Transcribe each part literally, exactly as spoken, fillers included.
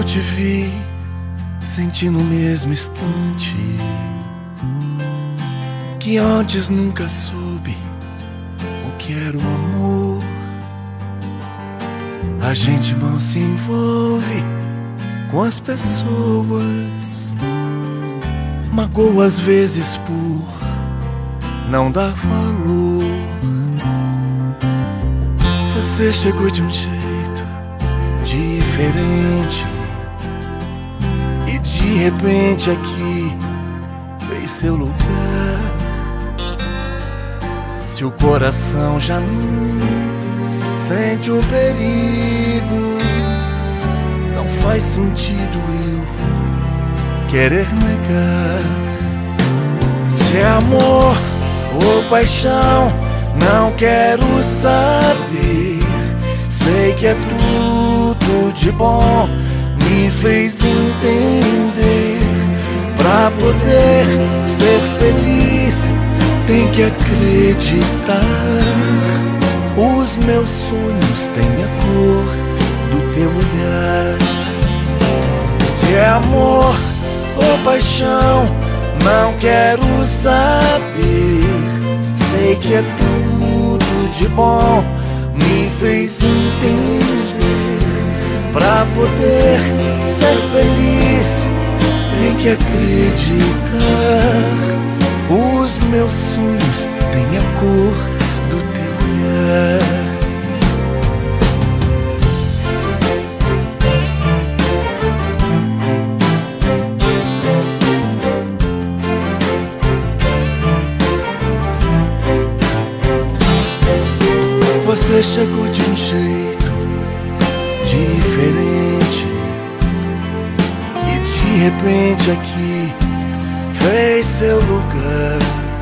te vi, senti no mesmo instante que antes nunca soube o que era o amor. A gente mal se envolve com as pessoas, magoa às vezes por não dar valor. Você chegou de um jeito diferente e de repente aqui fez seu lugar. Seu coração já não sente o perigo, não faz sentido eu querer negar. Se é amor ou paixão, não quero saber. Sei que é tudo de bom, me fez entender. Pra poder ser feliz, tem que acreditar. Os meus sonhos têm a cor do teu olhar. Se é amor ou paixão, não quero saber. Sei que é tudo de bom, me fez entender. Pra poder ser feliz, tem que acreditar. Os meus sonhos têm a cor do teu olhar. Você chegou de um jeito diferente e de repente aqui fez seu lugar.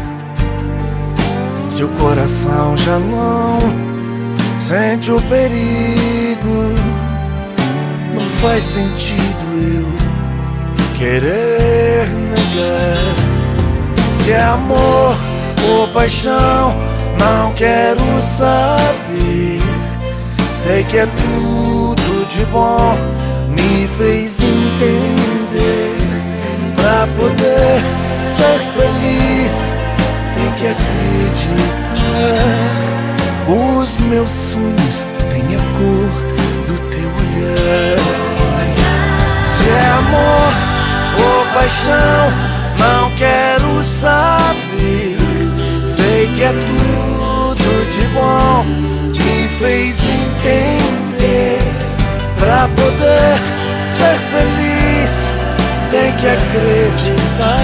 Seu coração já não sente o perigo, não faz sentido eu querer negar. Se é amor ou paixão, não quero saber. Sei que é tudo de bom, me fez entender. Pra poder ser feliz, tem que acreditar. Os meus sonhos têm a cor do teu olhar. Se é amor ou paixão, não quero saber. Sei que é tudo de bom, me fez entender. Pra poder ser feliz, tem que acreditar.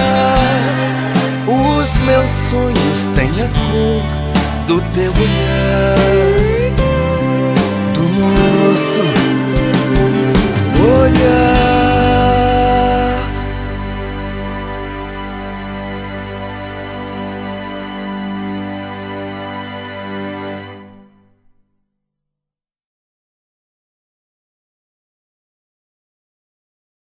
Os meus sonhos têm a cor do teu olhar. Do moço